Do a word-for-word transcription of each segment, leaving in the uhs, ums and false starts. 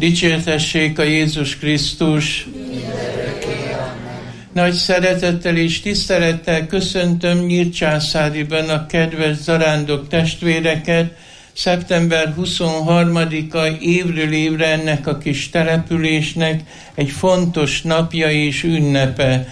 Dicsértessék a Jézus Krisztus! Nagy szeretettel és tisztelettel köszöntöm Nyírcsászáriban a kedves zarándok testvéreket. Szeptember huszonharmadika évről évre ennek a kis településnek egy fontos napja és ünnepe.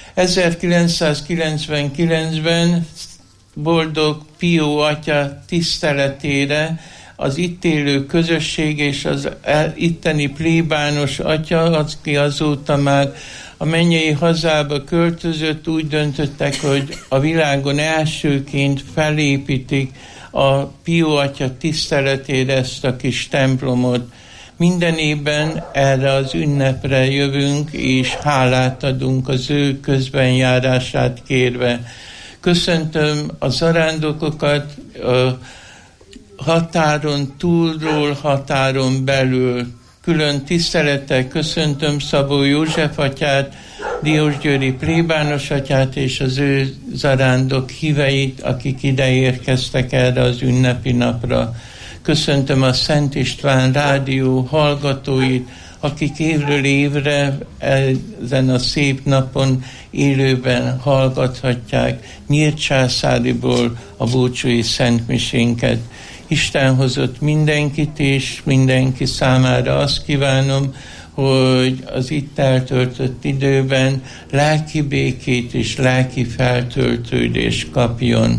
ezerkilencszázkilencvenkilencben boldog Pió atya tiszteletére az itt élő közösség és az itteni plébános atya, aki azóta már a mennyei hazába költözött, úgy döntöttek, hogy a világon elsőként felépítik a Pió atya tiszteletére ezt a kis templomot. Minden évben erre az ünnepre jövünk, és hálát adunk az ő közbenjárását kérve. Köszöntöm a zarándokokat, a határon túlról, határon belül. Külön tisztelettel köszöntöm Szabó József atyát, Diósgyőri plébános atyát és az ő zarándok híveit, akik ide érkeztek erre az ünnepi napra. Köszöntöm a Szent István rádió hallgatóit, akik évről évre ezen a szép napon élőben hallgathatják Nyírcsászáriból a búcsúi szentmisénket. Isten hozott mindenkit, és mindenki számára azt kívánom, hogy az itt eltöltött időben lelki békét és lelki feltöltődést kapjon.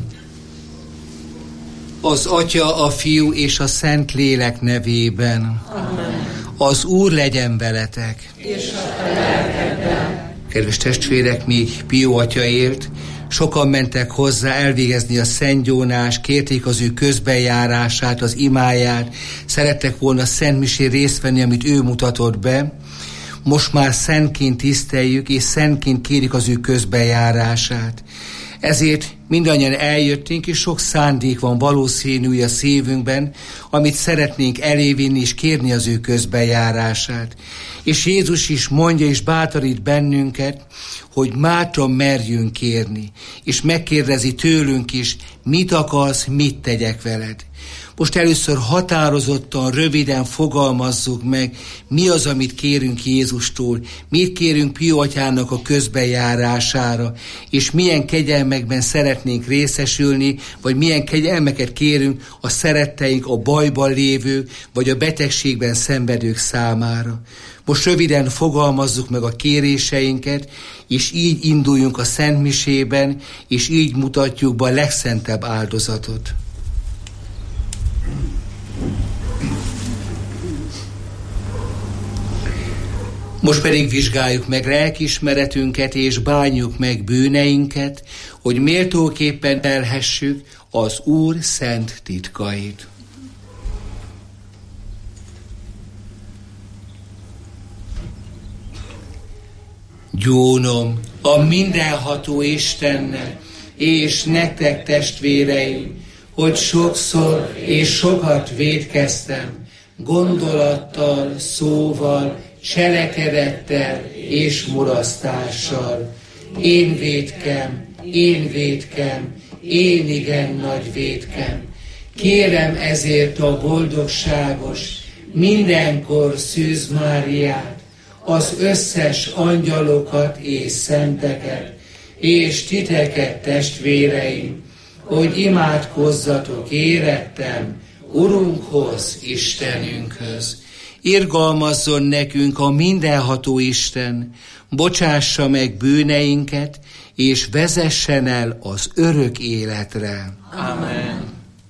Az Atya, a Fiú és a Szent Lélek nevében. Amen. Az Úr legyen veletek. És a te lelkedben. Kedves testvérek, még Pió atya élt, sokan mentek hozzá elvégezni a szentgyónást, kérték az ő közbenjárását, az imáját, szerettek volna szentmisé részt venni, amit ő mutatott be. Most már szentként tiszteljük, és szentként kérjük az ő közbenjárását. Ezért mindannyian eljöttünk, és sok szándék van valószínű a szívünkben, amit szeretnénk elévinni és kérni az ő közbenjárását. És Jézus is mondja és bátorít bennünket, hogy bátran merjünk kérni, és megkérdezi tőlünk is, mit akarsz, mit tegyek veled. Most először határozottan, röviden fogalmazzuk meg, mi az, amit kérünk Jézustól, mit kérünk Pió atyának a közbenjárására, és milyen kegyelmekben szeretnénk részesülni, vagy milyen kegyelmeket kérünk a szeretteink, a bajban lévők, vagy a betegségben szenvedők számára. Most röviden fogalmazzuk meg a kéréseinket, és így induljunk a szentmisében, és így mutatjuk be a legszentebb áldozatot. Most pedig vizsgáljuk meg lelkiismeretünket, és bánjuk meg bűneinket, hogy méltóképpen elhessük az Úr szent titkait. Gyónom a mindenható Istennek, és nektek testvéreim, hogy sokszor és sokat vétkeztem, gondolattal, szóval, cselekedettel és mulasztással. Én vétkem, én vétkem, én igen nagy vétkem. Kérem ezért a boldogságos, mindenkor Szűz Máriát, az összes angyalokat és szenteket, és titeket, testvéreim, hogy imádkozzatok érettem Urunkhoz, Istenünkhöz. Irgalmazzon nekünk a mindenható Isten, bocsássa meg bűneinket, és vezessen el az örök életre. Amen.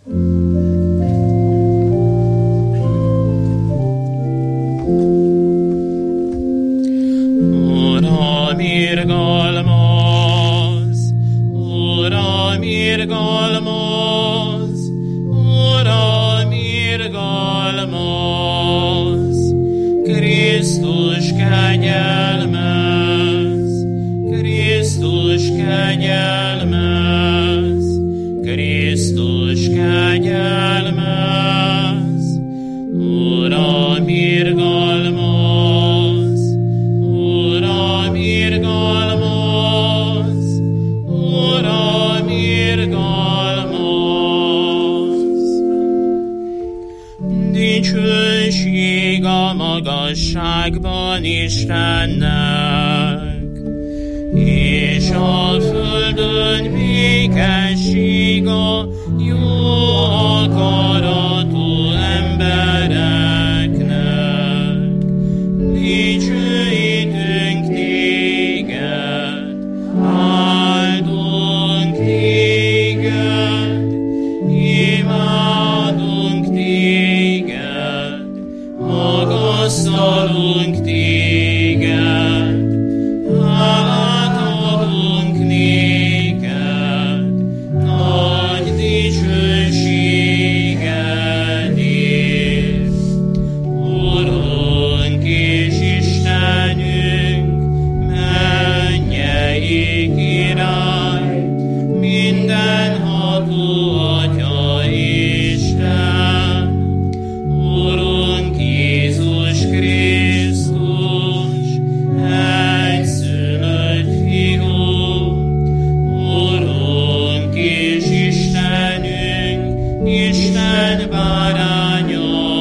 Uram, irgalmaz, Uram, irgalmaz, Uram, irgalmaz, Krisztus kegyelmez, Krisztus kegyelmez, Krisztus kegyelmez, Uram, irgalmaz, Uram, irgalmaz, Uram, irgalmaz. Dicsőség a magasságban Istennek, és a földön békesség a jó akaratú embereknek. Dicsőítünk téged, áldunk téged, imádunk téged, magasztalunk téged, hálát adunk néked, nagy dicsőségedért. Urunk és Istenünk, mennyei király, mindenható Atya Isten, Urunk Jézus Krisztus, egyszülött Fiú, Urunk és Istenünk, Isten báránya,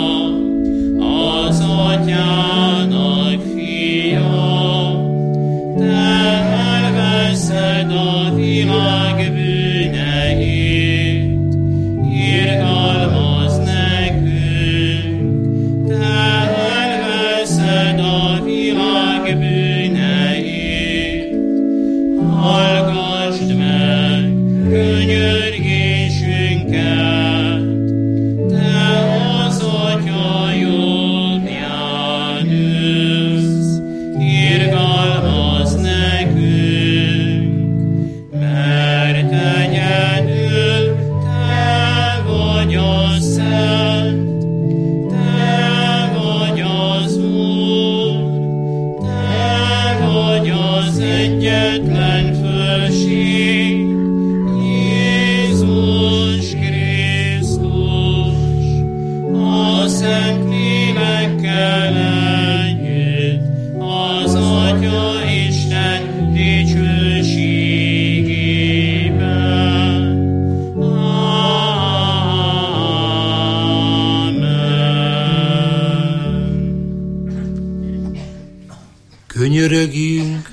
az Atyának Fia, te elveszed a világ bűneit, irgalmazz nekünk, te elveszed a világ bűneit, hallgassd meg könyörgésünket, te az Atya jobbján ülsz, irgalmazz nekünk, mert egyedül te vagy a Szent, te vagy az Úr, te vagy az egyetlen fölség, Jézus Krisztus, a Szent Lélekkel együtt, az Atya Isten dicsőségében. Amen. Könyörögjünk!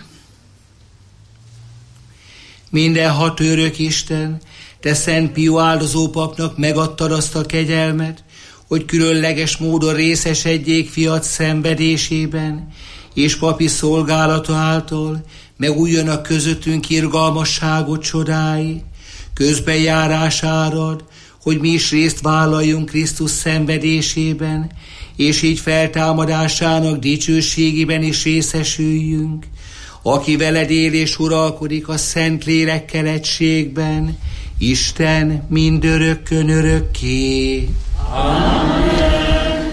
Mindenható örök Isten, te Szent Pió áldozó papnak megadtad azt a kegyelmet, hogy különleges módon részesedjék fiat szenvedésében, és papi szolgálata által megújjanak közöttünk irgalmasságot csodái, közbenjárás árad, hogy mi is részt vállaljunk Krisztus szenvedésében, és így feltámadásának dicsőségében is részesüljünk, aki veled él és uralkodik a Szent Lélekkel egységben, Isten mindörökkön örökké. Amen.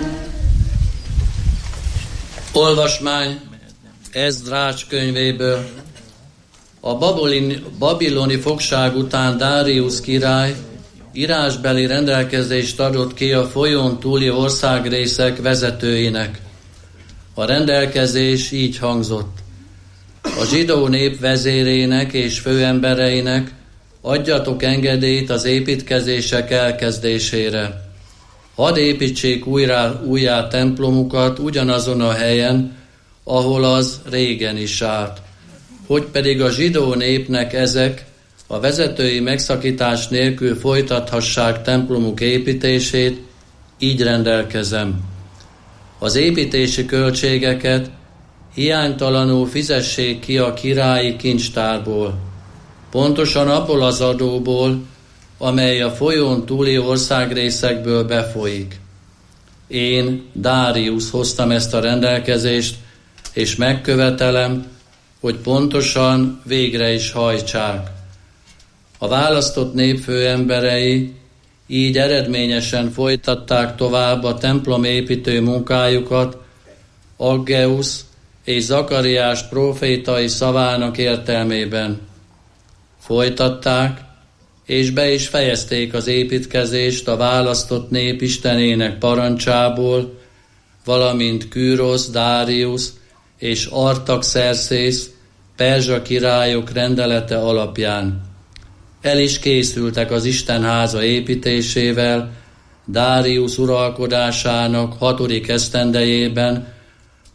Olvasmány Ezdrács könyvéből. A babiloni, babiloni fogság után Dáriusz király írásbeli rendelkezést adott ki a folyón túli országrészek vezetőinek. A rendelkezés így hangzott: a zsidó nép vezérének és főembereinek adjatok engedélyt az építkezések elkezdésére. Hadd építsék újra, újjá templomukat ugyanazon a helyen, ahol az régen is állt. Hogy pedig a zsidó népnek ezek a vezetői megszakítás nélkül folytathassák templomuk építését, így rendelkezem. Az építési költségeket hiánytalanul fizessék ki a királyi kincstárból, pontosan abból az adóból, amely a folyón túli országrészekből befolyik. Én, Dáriusz hoztam ezt a rendelkezést, és megkövetelem, hogy pontosan végre is hajtsák. A választott nép főemberei így eredményesen folytatták tovább a templomépítő munkájukat Aggeusz és Zakariás prófétai szavának értelmében. Folytatták, és be is fejezték az építkezést a választott nép istenének parancsából, valamint Kűrosz, Dáriusz és Artaxerxész perzsa királyok rendelete alapján. El is készültek az Isten háza építésével Dáriusz uralkodásának hatodik esztendejében,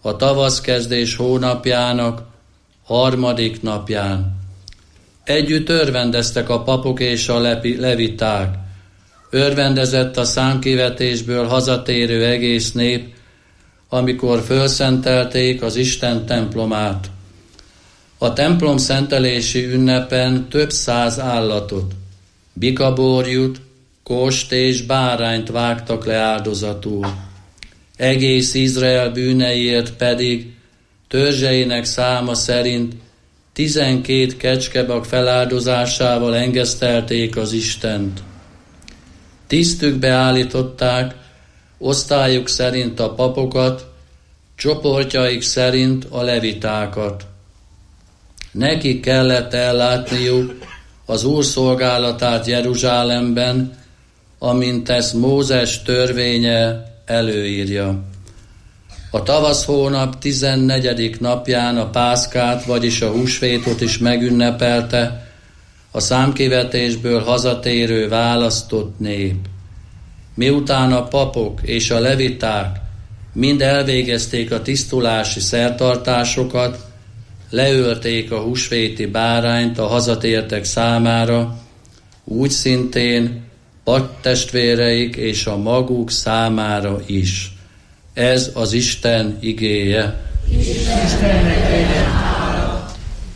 a tavaszkezdés hónapjának harmadik napján. Együtt örvendeztek a papok és a leviták. Örvendezett a számkivetésből hazatérő egész nép, amikor fölszentelték az Isten templomát. A templom szentelési ünnepen több száz állatot, bikaborjut, kost és bárányt vágtak le áldozatul. Egész Izrael bűneiért pedig törzseinek száma szerint tizenkét kecskebak feláldozásával engesztelték az Istent. Tisztükbe állították osztályuk szerint a papokat, csoportjaik szerint a levitákat. Nekik kellett ellátniuk az Úr szolgálatát Jeruzsálemben, amint ezt Mózes törvénye előírja. A tavasz hónap tizennegyedik napján a Pászkát, vagyis a húsvétot is megünnepelte a számkivetésből hazatérő választott nép. Miután a papok és a leviták mind elvégezték a tisztulási szertartásokat, leölték a húsvéti bárányt a hazatértek számára, úgy szintén pattestvéreik és a maguk számára is. Ez az Isten igéje. Istennek legyen hála.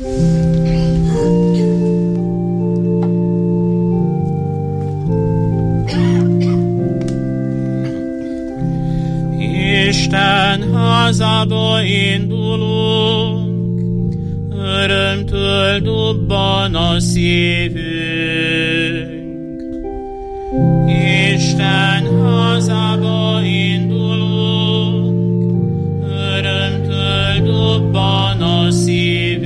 Isten házába indulunk, örömtől dobban a szívünk. Isten házába indulunk, örömtől dobban a szívünk.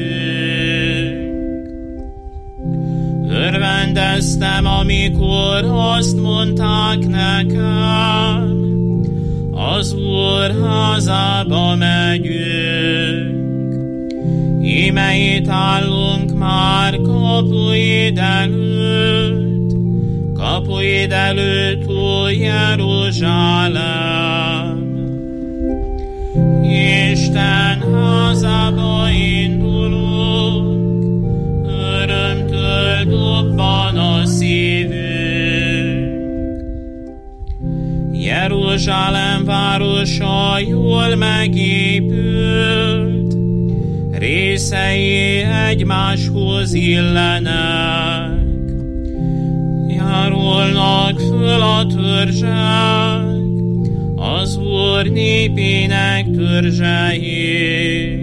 Örvendeztem, amikor azt mondták nekem, az Úr házába megyünk. Íme itt állunk már kapuid előtt, kapuid előtt, ó Jeruzsálem. Isten házába indulunk, örömtől dobban a szívünk. Jeruzsálem városa jól megépült, részei egymáshoz illenek. Járulnak föl a törzsek, az Úr népének törzsei.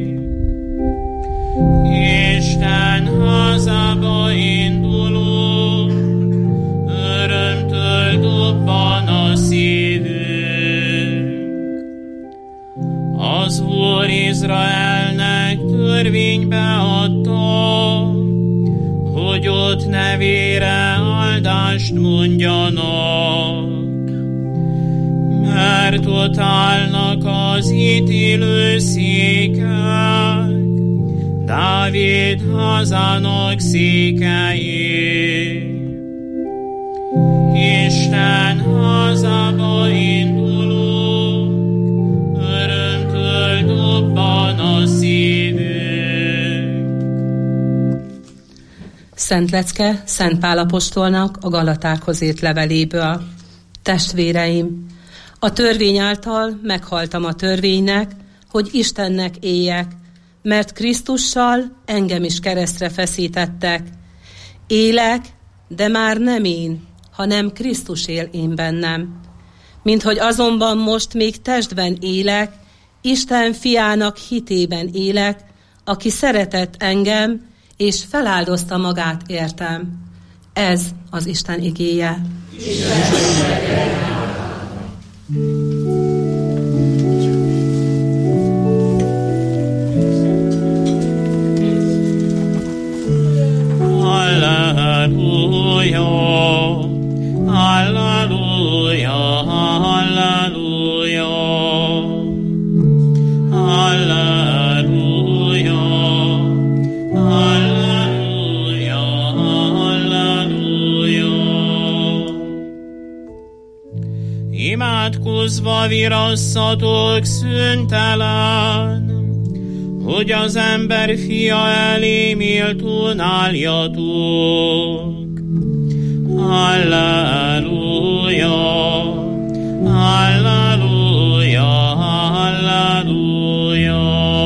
Isten házába indulunk, örömtől dobban a szívünk. Az Úr Izraelnek törvénybe adta, hogy ott nevére áldást mondjanak. Mert ott állnak az ítélő székek, Dávid házának székei. Isten házába indulunk, örömtől dobban a szívünk. Szent lecke Szent Pál apostolnak a Galatákhoz írt leveléből. Testvéreim, a törvény által meghaltam a törvénynek, hogy Istennek éljek, mert Krisztussal engem is keresztre feszítettek. Élek, de már nem én, hanem Krisztus él én bennem. Minthogy azonban most még testben élek, Isten fiának hitében élek, aki szeretett engem, és feláldozta magát értem. Ez az Isten igéje. Halleluja, halleluja, halleluja, halleluja, halleluja, halleluja. imádkozva virasszatok szüntelen, hogy az ember fia elé méltón álljatok. Halleluja, halleluja, halleluja.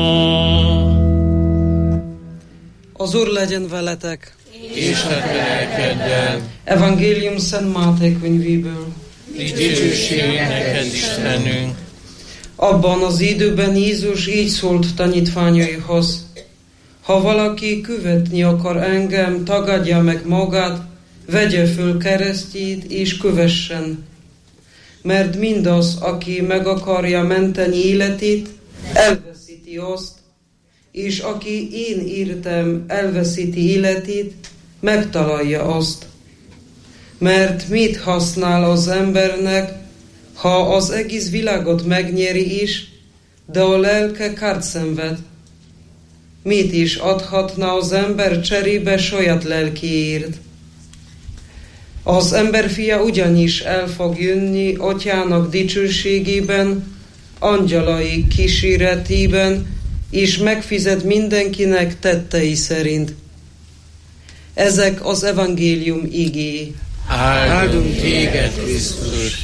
Az Úr legyen veletek, és a te lelkeddel. Evangélium Szent Máté könyvéből. Dicsőség neked, Istenünk. Abban az időben Jézus így szólt tanítványaihoz: ha valaki követni akar engem, tagadja meg magát, vegye föl keresztjét és kövessen. Mert mindaz, aki meg akarja menteni életét, elveszíti azt, és aki én értem elveszíti életét, megtalálja azt. Mert mit használ az embernek, ha az egész világot megnyeri is, de a lelke kárt szenved? Mit is adhatna az ember cserébe saját lelkiért? Az emberfia ugyanis el fog jönni atyának dicsőségében, angyalai kíséretében, és megfizet mindenkinek tettei szerint. Ezek az evangélium igéi. Áldunk téged, Krisztus!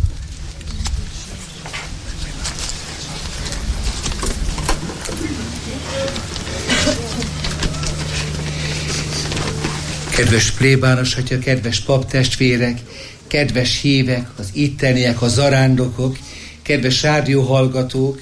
Kedves plébános atya, kedves paptestvérek, kedves hívek, az itteniek, a zarándokok, kedves rádióhallgatók,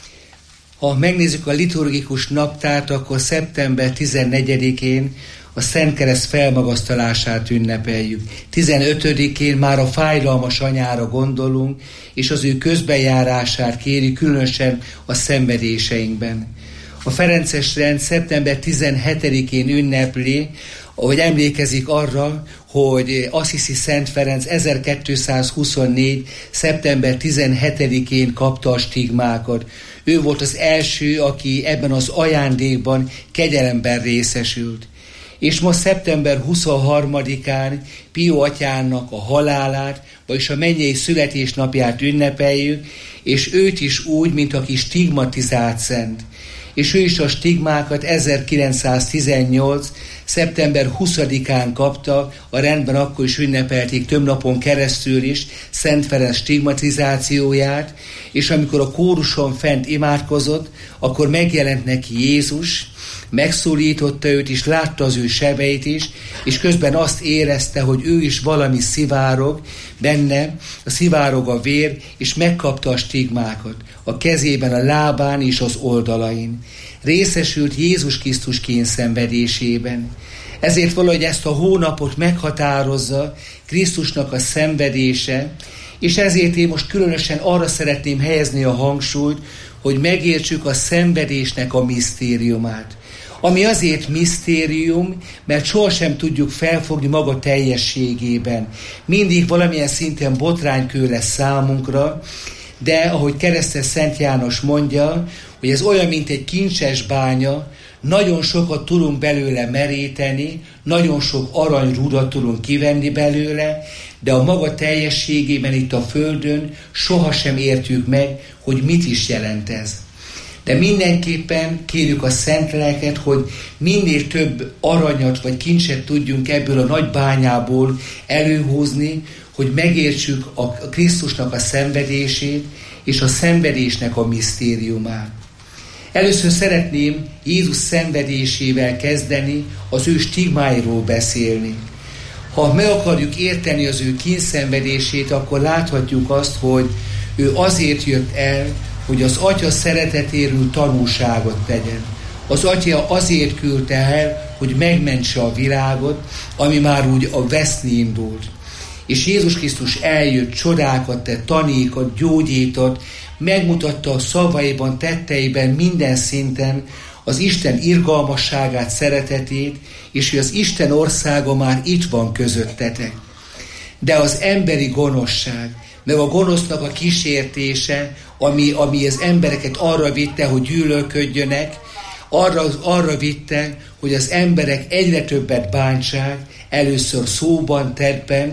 ha megnézzük a liturgikus naptárt, akkor szeptember tizennegyedikén a Szent Kereszt felmagasztalását ünnepeljük. tizenötödikén már a fájdalmas anyára gondolunk, és az ő közbenjárását kéri, különösen a szenvedéseinkben. A ferences rend szeptember tizenhetedikén ünnepli, ahogy emlékezik arra, hogy Assisi Szent Ferenc ezerkétszázhuszonnégy. szeptember tizenhetedikén kapta a stigmákat. Ő volt az első, aki ebben az ajándékban kegyelemben részesült. És most szeptember huszonharmadikán Pio atyának a halálát, vagyis a mennyei születésnapját ünnepeljük, és őt is úgy, mint aki stigmatizált szent. És ő is a stigmákat ezerkilencszáztizennyolc. szeptember huszadikán kapta, a rendben akkor is ünnepelték több napon keresztül is Szent Ferenc stigmatizációját, és amikor a kóruson fent imádkozott, akkor megjelent neki Jézus, megszólította őt is, látta az ő sebeit is, és közben azt érezte, hogy ő is valami szivárog benne, a szivárog a vér, és megkapta a stigmákat a kezében, a lábán és az oldalain. Részesült Jézus Krisztus kényszenvedésében. Ezért valahogy ezt a hónapot meghatározza Krisztusnak a szenvedése, és ezért én most különösen arra szeretném helyezni a hangsúlyt, hogy megértsük a szenvedésnek a misztériumát. Ami azért misztérium, mert sohasem tudjuk felfogni maga teljességében. Mindig valamilyen szinten botránykő lesz számunkra, de ahogy keresztes Szent János mondja, hogy ez olyan, mint egy kincses bánya, nagyon sokat tudunk belőle meríteni, nagyon sok aranyrudat tudunk kivenni belőle, de a maga teljességében itt a Földön sohasem értjük meg, hogy mit is jelent ez. De mindenképpen kérjük a Szent Lelket, hogy minél több aranyat vagy kincset tudjunk ebből a nagy bányából előhozni, hogy megértsük a Krisztusnak a szenvedését és a szenvedésnek a misztériumát. Először szeretném Jézus szenvedésével kezdeni, az ő stigmáiról beszélni. Ha meg akarjuk érteni az ő kínszenvedését, akkor láthatjuk azt, hogy ő azért jött el, hogy az Atya szeretetéről tanúságot tegyen. Az Atya azért küldte el, hogy megmentse a világot, ami már úgy a veszni indult. És Jézus Krisztus eljött, csodákat tett, tanított, gyógyított, megmutatta a szavaiban, tetteiben, minden szinten az Isten irgalmasságát, szeretetét, és hogy az Isten országa már itt van közöttetek. De az emberi gonoszság, meg a gonosznak a kísértése, ami, ami az embereket arra vitte, hogy gyűlölködjönek, arra, arra vitte, hogy az emberek egyre többet bántsák, először szóban, tettben,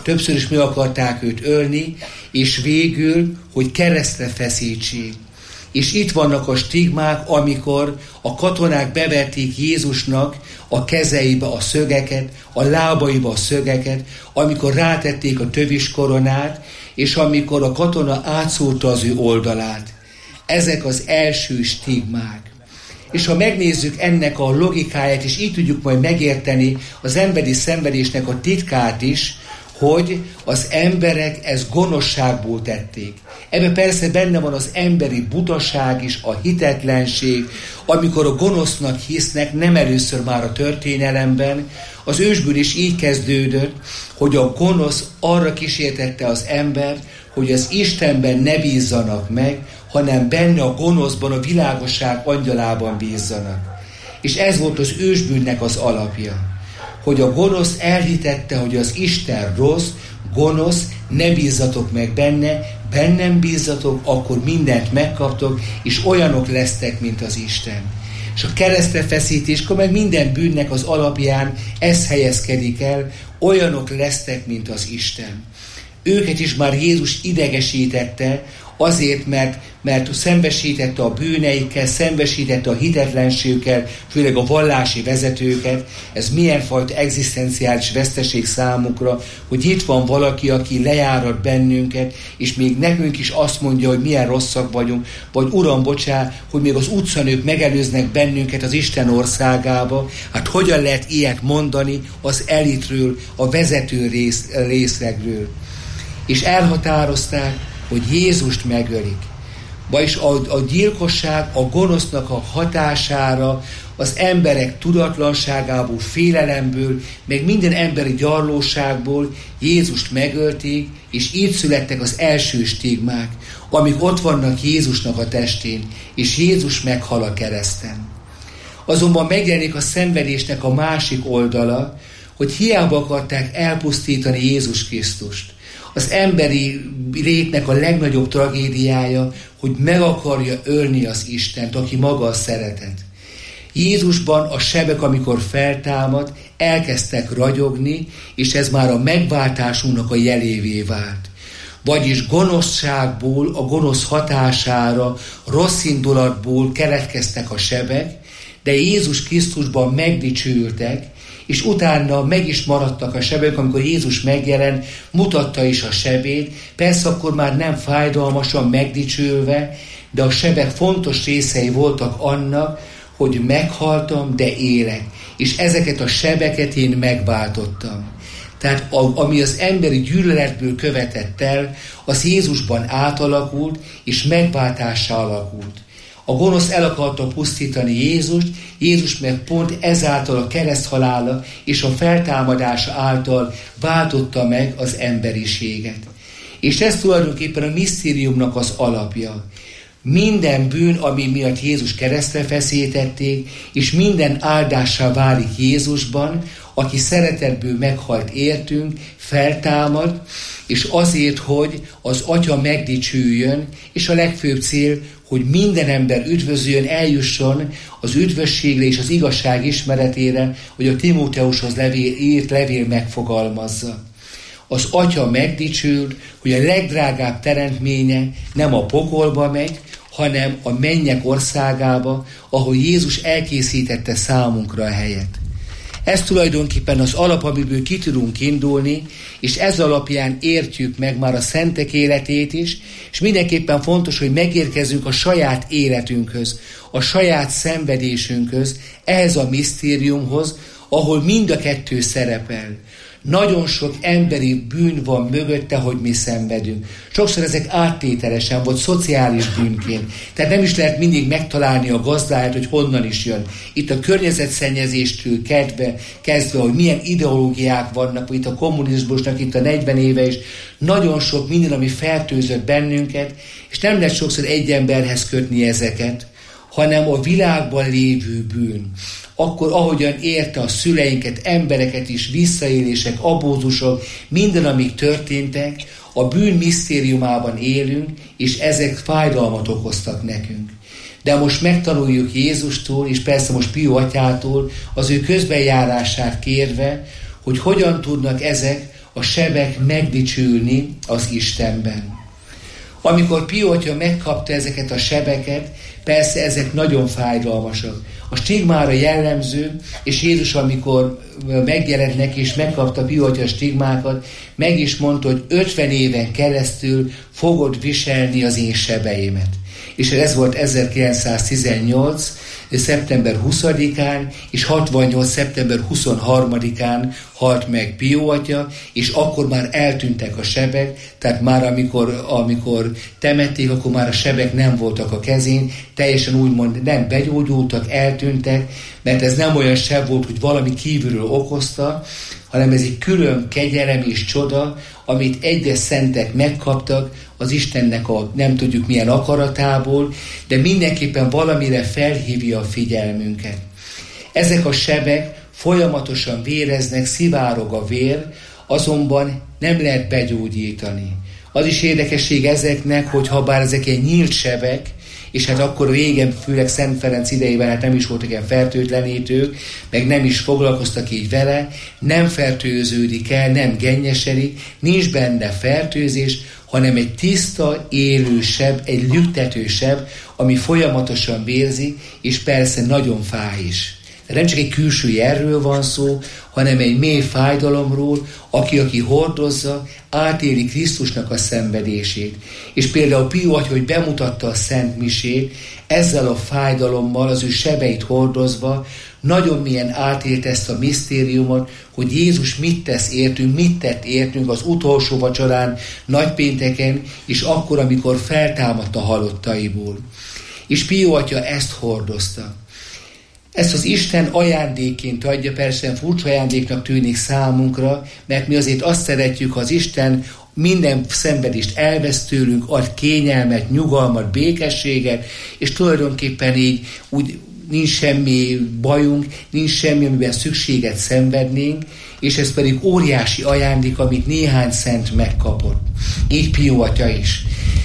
többször is meg akarták őt ölni, és végül, hogy keresztre feszítsék. És itt vannak a stigmák, amikor a katonák beverték Jézusnak a kezeibe a szögeket, a lábaiba a szögeket, amikor rátették a tövis koronát, és amikor a katona átszúrta az ő oldalát. Ezek az első stigmák. És ha megnézzük ennek a logikáját, és így tudjuk majd megérteni az emberi szenvedésnek a titkát is, hogy az emberek ezt gonoszságból tették. Ebben persze benne van az emberi butaság is, a hitetlenség, amikor a gonosznak hisznek, nem először már a történelemben. Az ősből is így kezdődött, hogy a gonosz arra kísértette az embert, hogy az Istenben ne bízzanak meg, hanem benne a gonoszban, a világosság angyalában bízzanak. És ez volt az ősbűnnek az alapja. Hogy a gonosz elhitette, hogy az Isten rossz, gonosz, ne bízzatok meg benne, bennem bízzatok, akkor mindent megkaptok, és olyanok lesztek, mint az Isten. És a keresztre feszítéskor meg minden bűnnek az alapján ez helyezkedik el, olyanok lesztek, mint az Isten. Őket is már Jézus idegesítette, azért, mert, mert szembesítette a bűneikkel, szembesítette a hitetlenségükkel, főleg a vallási vezetőket. Ez milyen fajta egzisztenciális veszteség számukra, hogy itt van valaki, aki lejárat bennünket, és még nekünk is azt mondja, hogy milyen rosszak vagyunk, vagy Uram, bocsá, hogy még az utcanők megelőznek bennünket az Isten országába. Hát hogyan lehet ilyet mondani az elitről, a vezető rész, részlegről? És elhatározták, hogy Jézust megölik. Vagyis a, a gyilkosság a gonosznak a hatására, az emberek tudatlanságából, félelemből, meg minden emberi gyarlóságból Jézust megölték, és így születtek az első stigmák, amik ott vannak Jézusnak a testén, és Jézus meghal a kereszten. Azonban megjelenik a szenvedésnek a másik oldala, hogy hiába akarták elpusztítani Jézus Krisztust. Az emberi létnek a legnagyobb tragédiája, hogy meg akarja ölni az Istent, aki maga a szeretet. Jézusban a sebek, amikor feltámad, elkezdtek ragyogni, és ez már a megváltásunknak a jelévé vált. Vagyis gonoszságból, a gonosz hatására, rossz indulatból keletkeztek a sebek, de Jézus Krisztusban megdicsültek, és utána meg is maradtak a sebek, amikor Jézus megjelent, mutatta is a sebét, persze akkor már nem fájdalmasan megdicsülve, de a sebek fontos részei voltak annak, hogy meghaltam, de élek, és ezeket a sebeket én megváltottam. Tehát a, ami az emberi gyűlöletből követett el, az Jézusban átalakult, és megváltássá alakult. A gonosz el akarta pusztítani Jézust, Jézus meg pont ezáltal a kereszthalála és a feltámadása által váltotta meg az emberiséget. És ez tulajdonképpen a misztériumnak az alapja. Minden bűn, ami miatt Jézus keresztre feszítették, és minden áldássá válik Jézusban, aki szeretetből meghalt értünk, feltámad, és azért, hogy az Atya megdicsüljön, és a legfőbb cél, hogy minden ember üdvözüljön, eljusson az üdvösségre és az igazság ismeretére, hogy a Timóteushoz levél, írt levél megfogalmazza. Az Atya megdicsült, hogy a legdrágább teremtménye nem a pokolba megy, hanem a mennyek országába, ahol Jézus elkészítette számunkra a helyet. Ez tulajdonképpen az alap, amiből ki tudunk indulni, és ez alapján értjük meg már a szentek életét is, és mindenképpen fontos, hogy megérkezzünk a saját életünkhöz, a saját szenvedésünkhöz, ehhez a misztériumhoz, ahol mind a kettő szerepel. Nagyon sok emberi bűn van mögötte, hogy mi szenvedünk. Sokszor ezek áttételesen, vagy szociális bűnként. Tehát nem is lehet mindig megtalálni a gazdáját, hogy honnan is jön. Itt a környezetszennyezéstől kedve, kezdve, hogy milyen ideológiák vannak, itt a kommunizmusnak itt a negyven éve is, nagyon sok minden, ami fertőzött bennünket, és nem lehet sokszor egy emberhez kötni ezeket, hanem a világban lévő bűn. Akkor ahogyan érte a szüleinket, embereket is, visszaélések, abózusok, minden, amik történtek, a bűn misztériumában élünk, és ezek fájdalmat okoztak nekünk. De most megtanuljuk Jézustól, és persze most Pió atyától, az ő közbenjárását kérve, hogy hogyan tudnak ezek a sebek megdicsülni az Istenben. Amikor Pio atya megkapta ezeket a sebeket, persze ezek nagyon fájdalmasak. A stigmára jellemző, és Jézus, amikor megjelent neki és megkapta Pio atya a stigmákat, meg is mondta, hogy ötven éven keresztül fogod viselni az én sebeimet. És ez volt ezerkilencszáztizennyolc. szeptember huszadikán, és hatvannyolc. szeptember huszonharmadikán halt meg Pio atya, és akkor már eltűntek a sebek, tehát már amikor, amikor temették, akkor már a sebek nem voltak a kezén, teljesen úgymond nem begyógyultak, eltűntek, mert ez nem olyan seb volt, hogy valami kívülről okozta, hanem ez egy külön kegyelem és csoda, amit egyes szentek megkaptak az Istennek a nem tudjuk milyen akaratából, de mindenképpen valamire felhívja a figyelmünket. Ezek a sebek folyamatosan véreznek, szivárog a vér, azonban nem lehet begyógyítani. Az is érdekesség ezeknek, hogy ha bár ezek ilyen nyílt sebek, és hát akkor régen, főleg Szent Ferenc idejében hát nem is voltak ilyen fertőtlenítők, meg nem is foglalkoztak így vele, nem fertőződik el, nem gennyesedik, nincs benne fertőzés, hanem egy tiszta, élő seb, egy lüktető seb, ami folyamatosan vérzik, és persze nagyon fáj is. De nem csak egy külső jelről van szó, hanem egy mély fájdalomról, aki, aki hordozza, átéli Krisztusnak a szenvedését. És például Pio atya, hogy bemutatta a Szent Misét, ezzel a fájdalommal, az ő sebeit hordozva, nagyon milyen átélt ezt a misztériumot, hogy Jézus mit tesz értünk, mit tett értünk az utolsó vacsorán, nagypénteken, és akkor, amikor feltámadt a halottaiból. És Pio atya ezt hordozta. Ezt az Isten ajándékként adja, persze furcsa ajándéknak tűnik számunkra, mert mi azért azt szeretjük, ha az Isten minden szenvedést elvesz tőlünk, ad kényelmet, nyugalmat, békességet, és tulajdonképpen így úgy nincs semmi bajunk, nincs semmi, amiben szükséget szenvednénk, és ez pedig óriási ajándék, amit néhány szent megkapott. Így Pio atya is.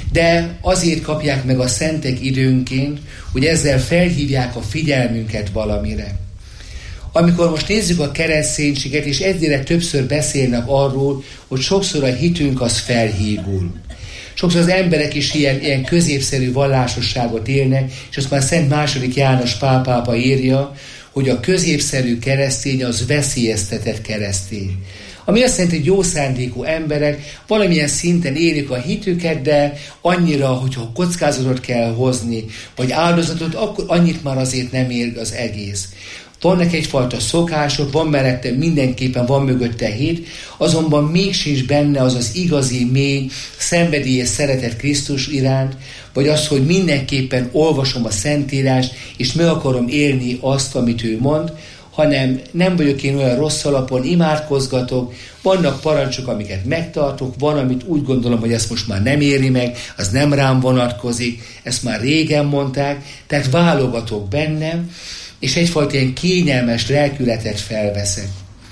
De azért kapják meg a szentek időnként, hogy ezzel felhívják a figyelmünket valamire. Amikor most nézzük a kereszténységet, és egyre többször beszélnek arról, hogy sokszor a hitünk az felhígul. Sokszor az emberek is ilyen, ilyen középszerű vallásosságot élnek, és azt már Szent második János pápápa írja, hogy a középszerű keresztény az veszélyeztetett keresztény. Ami azt jelenti, hogy jó szándékú emberek valamilyen szinten élik a hitüket, de annyira, hogyha kockázatot kell hozni, vagy áldozatot, akkor annyit már azért nem ér az egész. Vannak egyfajta szokások, van mellette, mindenképpen van mögötte hit, azonban még sincs benne az az igazi, mély, szenvedélyes szeretet Krisztus iránt, vagy az, hogy mindenképpen olvasom a Szentírást, és meg akarom élni azt, amit ő mond, hanem nem vagyok én olyan rossz alapon, imádkozgatok, vannak parancsok, amiket megtartok, van, amit úgy gondolom, hogy ezt most már nem éri meg, az nem rám vonatkozik, ezt már régen mondták, tehát válogatok bennem, és egyfajta ilyen kényelmes lelkületet felveszek.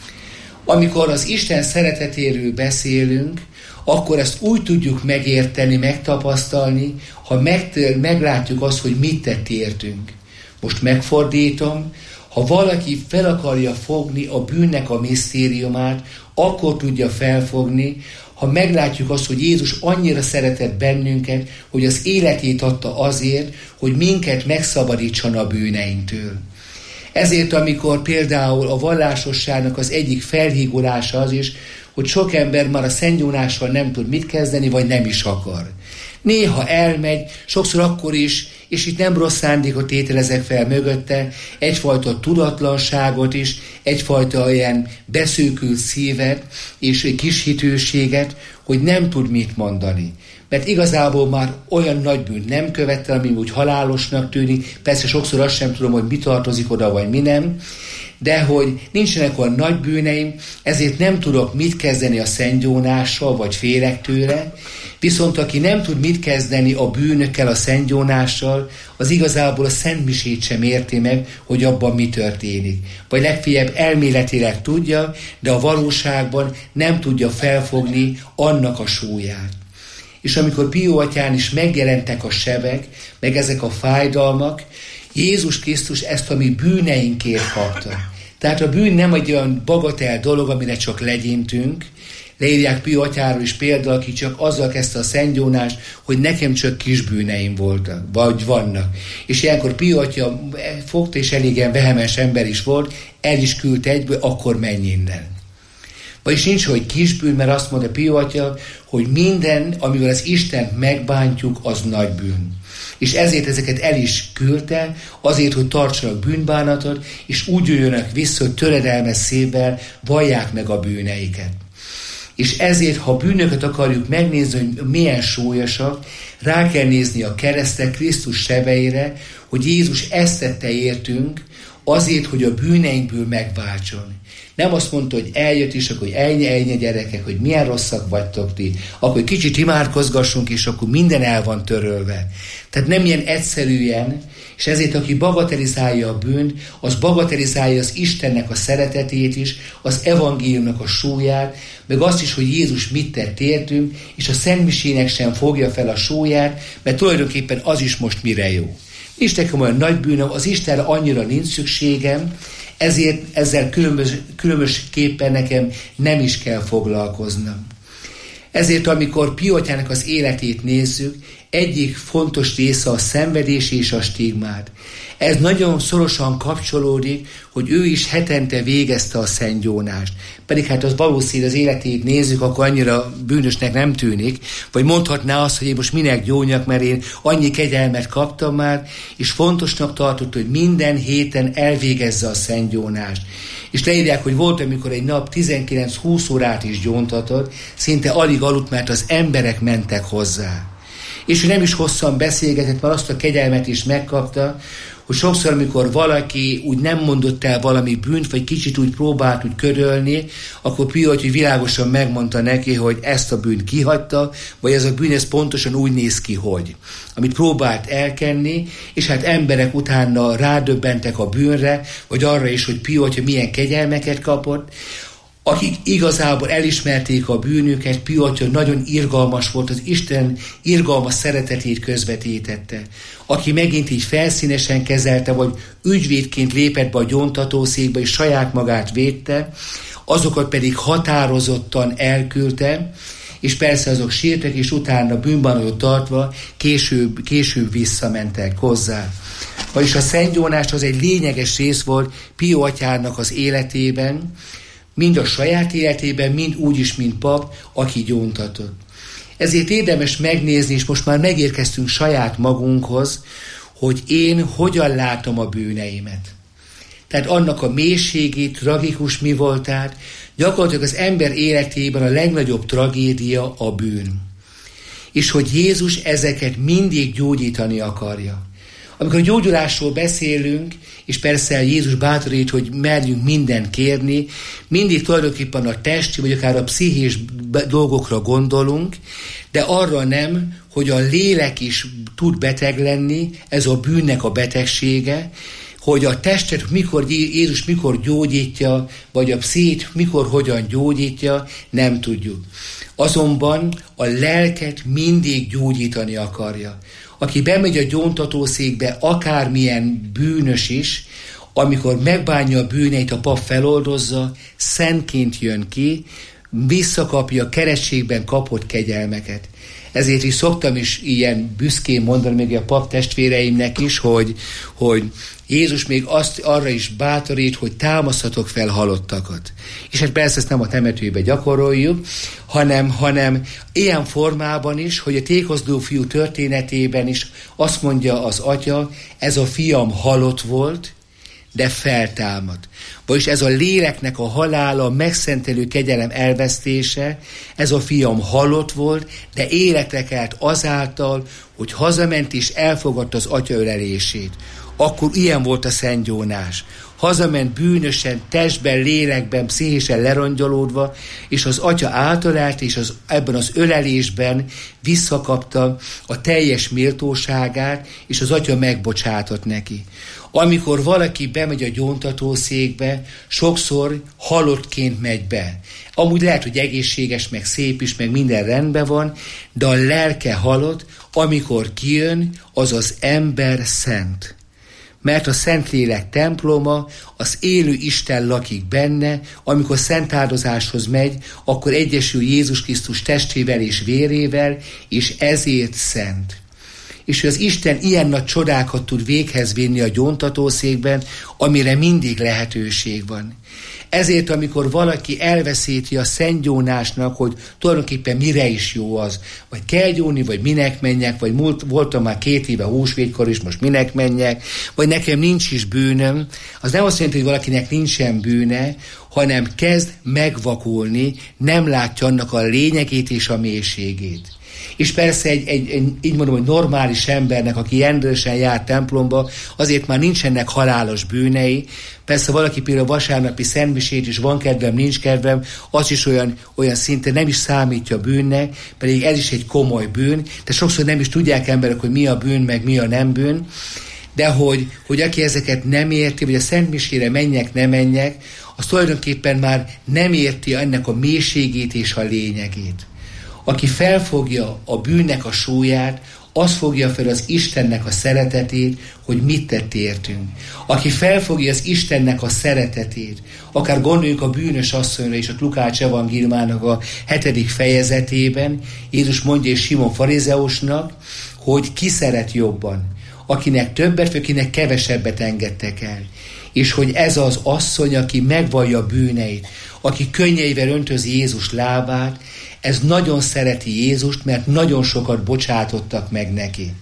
Amikor az Isten szeretetéről beszélünk, akkor ezt úgy tudjuk megérteni, megtapasztalni, ha meg, meglátjuk azt, hogy mit tett értünk. Most megfordítom, ha valaki fel akarja fogni a bűnnek a misztériumát, akkor tudja felfogni, ha meglátjuk azt, hogy Jézus annyira szeretett bennünket, hogy az életét adta azért, hogy minket megszabadítson a bűneinktől. Ezért, amikor például a vallásosságnak az egyik felhígulása az is, hogy sok ember már a szentgyónással nem tud mit kezdeni, vagy nem is akar. Néha elmegy, sokszor akkor is, és itt nem rossz szándékot ételezek fel mögötte, egyfajta tudatlanságot is, egyfajta ilyen beszűkült szívet és kishitőséget, hogy nem tud mit mondani. Mert igazából már olyan nagy bűnt nem követte, ami úgy halálosnak tűnik, persze sokszor azt sem tudom, hogy mi tartozik oda, vagy mi nem, de hogy nincsenek olyan nagy bűneim, ezért nem tudok mit kezdeni a szentgyónással, vagy félek tőle, viszont aki nem tud mit kezdeni a bűnökkel, a szentgyónással, az igazából a szentmisét sem érti meg, hogy abban mi történik. Vagy legfeljebb elméletileg tudja, de a valóságban nem tudja felfogni annak a súlyát. És amikor Pio atyán is megjelentek a sebek, meg ezek a fájdalmak, Jézus Krisztus ezt a mi bűneinkért kapta. Tehát a bűn nem egy olyan bagatel dolog, amire csak legyintünk, Leírják Pio atyáról is például, aki csak azzal kezdte a szentgyónást, hogy nekem csak kis bűneim voltak, vagy vannak. És ilyenkor Pio atya fogta, és elégen vehemens ember is volt, el is küldte egyből, akkor menj innen. Vagyis nincs, hogy kis bűn, mert azt mondja Pio atya, hogy minden, amivel az Istent megbántjuk, az nagy bűn. És ezért ezeket el is küldte, azért, hogy tartsanak bűnbánatot, és úgy jöjjönek vissza, hogy töredelmes szívvel vallják meg a bűneiket. És ezért, ha bűnöket akarjuk megnézni, hogy milyen súlyosak, rá kell nézni a keresztre, Krisztus sebeire, hogy Jézus ezt tette értünk, azért, hogy a bűneinkből megváltson. Nem azt mondta, hogy eljött is, akkor ennyi, ennyi gyerekek, hogy milyen rosszak vagytok ti, akkor kicsit imádkozgassunk, és akkor minden el van törölve. Tehát nem ilyen egyszerűen, és ezért aki bagatelizálja a bűnt, az bagatelizálja az Istennek a szeretetét is, az evangéliumnak a súlyát, meg azt is, hogy Jézus mit tett értünk, és a szentmisének sem fogja fel a súlyát, mert tulajdonképpen az is most mire jó. Nincs nekem olyan nagy bűnöm, az Istenre annyira nincs szükségem, ezért ezzel különbös, különbözőképpen nekem nem is kell foglalkoznom. Ezért, amikor Pio atyának az életét nézzük, egyik fontos része a szenvedés és a stigmát. Ez nagyon szorosan kapcsolódik, hogy ő is hetente végezte a szentgyónást. Pedig hát az valószínű, az életét nézzük, akkor annyira bűnösnek nem tűnik, vagy mondhatná azt, hogy én most minek gyónjak, mert én annyi kegyelmet kaptam már, és fontosnak tartott, hogy minden héten elvégezze a szentgyónást. És leírják, hogy volt, amikor egy nap tizenkilenc-húsz órát is gyóntatott, szinte alig aludt, mert az emberek mentek hozzá. És ő nem is hosszan beszélgetett, mert azt a kegyelmet is megkapta, hogy sokszor, amikor valaki úgy nem mondott el valami bűnt, vagy kicsit úgy próbált úgy körölni, akkor Pio atya világosan megmondta neki, hogy ezt a bűnt kihagyta, vagy ez a bűn ez pontosan úgy néz ki, hogy. Amit próbált elkenni, és hát emberek utána rádöbbentek a bűnre, vagy arra is, hogy Pio atya milyen kegyelmeket kapott, akik igazából elismerték a bűnüket, Pio atya nagyon irgalmas volt, az Isten irgalmas szeretetét közvetítette. Aki megint így felszínesen kezelte, vagy ügyvédként lépett be a gyóntatószékbe, és saját magát védte, azokat pedig határozottan elküldte, és persze azok sírtak, és utána bűnbánatot tartva később, később visszamentek hozzá. Vagyis a szentgyónás az egy lényeges rész volt Pio atyának az életében, mind a saját életében, mind úgy is, mint pap, aki gyóntatott. Ezért érdemes megnézni, és most már megérkeztünk saját magunkhoz, hogy én hogyan látom a bűneimet. Tehát annak a mélységét, tragikus mi voltát, gyakorlatilag az ember életében a legnagyobb tragédia a bűn. És hogy Jézus ezeket mindig gyógyítani akarja. Amikor gyógyulásról beszélünk, és persze Jézus bátorít, hogy merjünk mindent kérni, mindig tulajdonképpen a testi, vagy akár a pszichés dolgokra gondolunk, de arra nem, hogy a lélek is tud beteg lenni, ez a bűnnek a betegsége, hogy a testet mikor Jézus mikor gyógyítja, vagy a pszichét mikor hogyan gyógyítja, nem tudjuk. Azonban a lelket mindig gyógyítani akarja. Aki bemegy a gyóntatószékbe, akármilyen bűnös is, amikor megbánja a bűneit, a pap feloldozza, szentként jön ki, visszakapja a keresztségben kapott kegyelmeket. Ezért is szoktam is ilyen büszkén mondani még a pap testvéreimnek is, hogy, hogy Jézus még azt arra is bátorít, hogy támaszhatok fel halottakat. És hát persze ezt nem a temetőbe gyakoroljuk, hanem, hanem ilyen formában is, hogy a tékozló fiú történetében is azt mondja az atya, ez a fiam halott volt, de feltámad. Vagyis ez a léleknek a halála, a megszentelő kegyelem elvesztése, ez a fiam halott volt, de életre kelt azáltal, hogy hazament és elfogadta az atya ölelését. Akkor ilyen volt a szentgyónás. Hazament bűnösen, testben, lélekben, pszichésen lerongyolódva, és az atya átalált, és az, ebben az ölelésben visszakapta a teljes méltóságát, és az atya megbocsátott neki. Amikor valaki bemegy a gyóntatószékbe, sokszor halottként megy be. Amúgy lehet, hogy egészséges, meg szép is, meg minden rendben van, de a lelke halott, amikor kijön, az az ember szent. mert a Szentlélek temploma, az élő Isten lakik benne, amikor szentáldozáshoz megy, akkor egyesül Jézus Krisztus testével és vérével, és ezért szent. És hogy az Isten ilyen nagy csodákat tud véghez vinni a gyóntatószékben, amire mindig lehetőség van. Ezért, amikor valaki elveszíti a szentgyónásnak, hogy tulajdonképpen mire is jó az, vagy kell gyónni, vagy minek menjek, vagy múlt, voltam már két éve húsvétkor is, most minek menjek, vagy nekem nincs is bűnöm, az nem azt jelenti, hogy valakinek nincsen bűne, hanem kezd megvakulni, nem látja annak a lényegét és a mélységét. És persze egy, egy, egy, így mondom, hogy normális embernek, aki rendesen jár templomba, azért már nincsenek halálos bűnei. Persze valaki például vasárnapi szentmisét is van kedvem, nincs kedvem, az is olyan, olyan szinten nem is számítja bűnnek, pedig ez is egy komoly bűn, de sokszor nem is tudják emberek, hogy mi a bűn, meg mi a nem bűn. De hogy, hogy aki ezeket nem érti, vagy a szentmisére menjek, ne menjek, az tulajdonképpen már nem érti ennek a mélységét és a lényegét. Aki felfogja a bűnnek a súlyát, az fogja fel az Istennek a szeretetét, hogy mit tett értünk. Aki felfogja az Istennek a szeretetét, akár gondoljunk a bűnös asszonyra és a Lukács evangéliumának a hetedik fejezetében, Jézus mondja és Simon farizeusnak, hogy ki szeret jobban, akinek többet, vagy akinek kevesebbet engedtek el. És hogy ez az asszony, aki megvallja bűneit, aki könnyeivel öntözi Jézus lábát, ez nagyon szereti Jézust, mert nagyon sokat bocsátottak meg neki.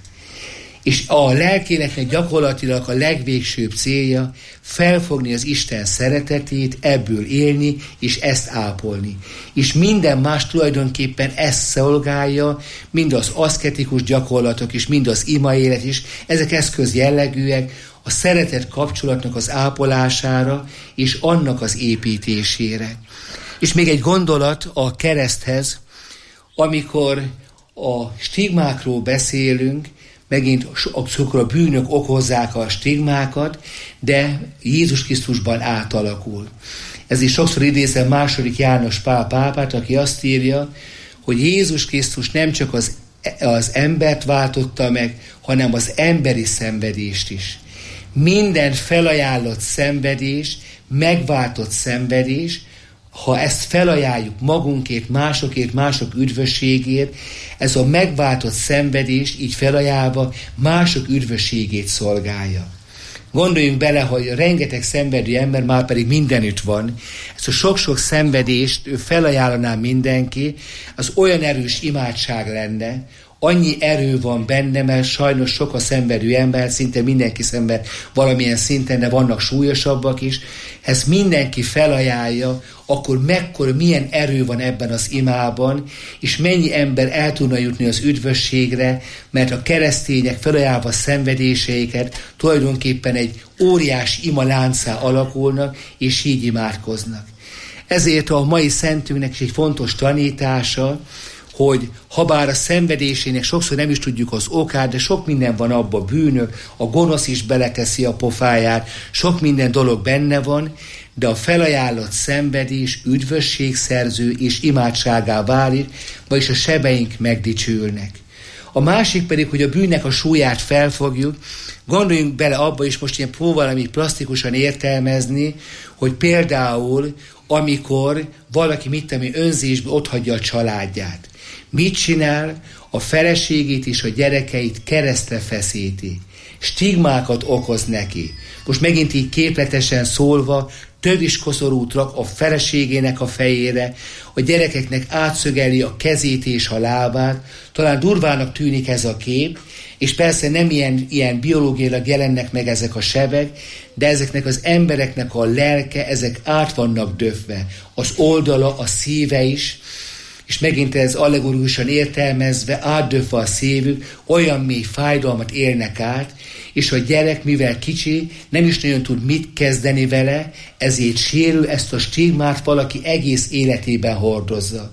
És a lelkéletnek gyakorlatilag a legvégsőbb célja felfogni az Isten szeretetét, ebből élni, és ezt ápolni. És minden más tulajdonképpen ezt szolgálja, mind az aszketikus gyakorlatok is, mind az imaélet is, ezek eszköz jellegűek a szeretet kapcsolatnak az ápolására, és annak az építésére. És még egy gondolat a kereszthez, amikor a stigmákról beszélünk, megint sokszor a bűnök okozzák a stigmákat, de Jézus Krisztusban átalakul. Ezért sokszor idézem második János Pál pápát, aki azt írja, hogy Jézus Krisztus nem csak az, az embert váltotta meg, hanem az emberi szenvedést is. Minden felajánlott szenvedés, megváltott szenvedés, ha ezt felajánljuk magunkért, másokért, mások üdvösségért, ez a megváltott szenvedés így felajánlva mások üdvösségét szolgálja. Gondoljunk bele, hogy rengeteg szenvedő ember már pedig mindenütt van. Ezt a sok-sok szenvedést ő felajánlaná mindenki, az olyan erős imádság lenne, annyi erő van benne, mert sajnos sok a szenvedő ember, szinte mindenki szenved valamilyen szinten, de vannak súlyosabbak is. Ezt mindenki felajánlja, akkor mekkora, milyen erő van ebben az imában, és mennyi ember el tudna jutni az üdvösségre, mert a keresztények felajánlva szenvedéseiket tulajdonképpen egy óriás ima láncá alakulnak, és így imádkoznak. Ezért a mai szentünknek is egy fontos tanítása, hogy habár a szenvedésének sokszor nem is tudjuk az okát, de sok minden van abban, bűnök, a gonosz is beleteszi a pofáját, sok minden dolog benne van, de a felajánlott szenvedés üdvösségszerző és imádságá válik, vagyis a sebeink megdicsülnek. A másik pedig, hogy a bűnnek a súlyát felfogjuk, gondoljunk bele abba is, most ilyen próbál valami plastikusan értelmezni, hogy például amikor valaki mit tenni, önzésbe otthagyja a családját. Mit csinál? A feleségét és a gyerekeit keresztre feszíti. Stigmákat okoz neki. Most megint így képletesen szólva, tövis koszorút rak a feleségének a fejére, a gyerekeknek átszögeli a kezét és a lábát. Talán durvának tűnik ez a kép, és persze nem ilyen, ilyen biológiailag jelennek meg ezek a sebek, de ezeknek az embereknek a lelke, ezek át vannak döfve. Az oldala, a szíve is, és megint ez allegorikusan értelmezve, átdöfve a szívük, olyan mély fájdalmat élnek át, és a gyerek, mivel kicsi, nem is nagyon tud mit kezdeni vele, ezért sérül, ezt a stigmát valaki egész életében hordozza.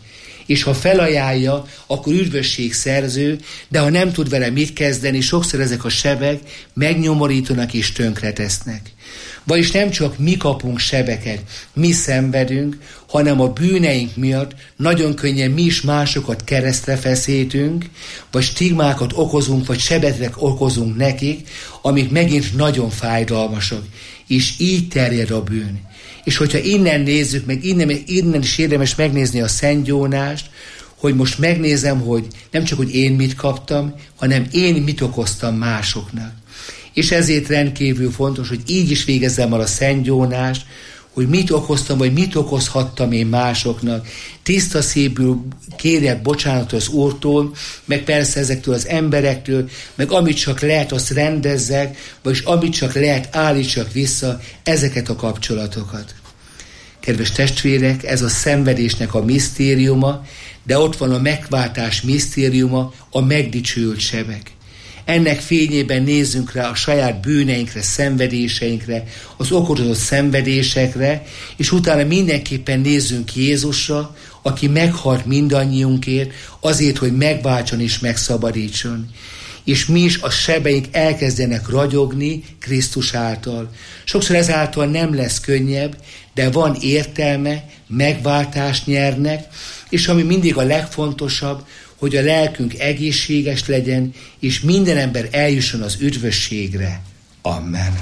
és ha felajánlja, akkor üdvösség szerző, de ha nem tud vele mit kezdeni, sokszor ezek a sebek megnyomorítanak és tönkretesznek. Vagyis nem csak mi kapunk sebeket, mi szenvedünk, hanem a bűneink miatt nagyon könnyen mi is másokat keresztre feszítünk, vagy stigmákat okozunk, vagy sebetek okozunk nekik, amik megint nagyon fájdalmasak. És így terjed a bűn. És hogyha innen nézzük, meg innen, innen is érdemes megnézni a szentgyónást, hogy most megnézem, hogy nem csak, hogy én mit kaptam, hanem én mit okoztam másoknak. És ezért rendkívül fontos, hogy így is végezzem el a szentgyónást, hogy mit okoztam, vagy mit okozhattam én másoknak. Tiszta szívből kérjek bocsánatot az Úrtól, meg persze ezektől az emberektől, meg amit csak lehet, azt rendezzek, vagyis amit csak lehet, állítsak vissza ezeket a kapcsolatokat. Kedves testvérek, ez a szenvedésnek a misztériuma, de ott van a megváltás misztériuma, a megdicsőült sebek. Ennek fényében nézzünk rá a saját bűneinkre, szenvedéseinkre, az okozott szenvedésekre, és utána mindenképpen nézzünk Jézusra, aki meghalt mindannyiunkért, azért, hogy megváltson és megszabadítson. És mi is a sebeink elkezdenek ragyogni Krisztus által. Sokszor ezáltal nem lesz könnyebb, de van értelme, megváltást nyernek, és ami mindig a legfontosabb, hogy a lelkünk egészséges legyen, és minden ember eljusson az üdvösségre. Amen.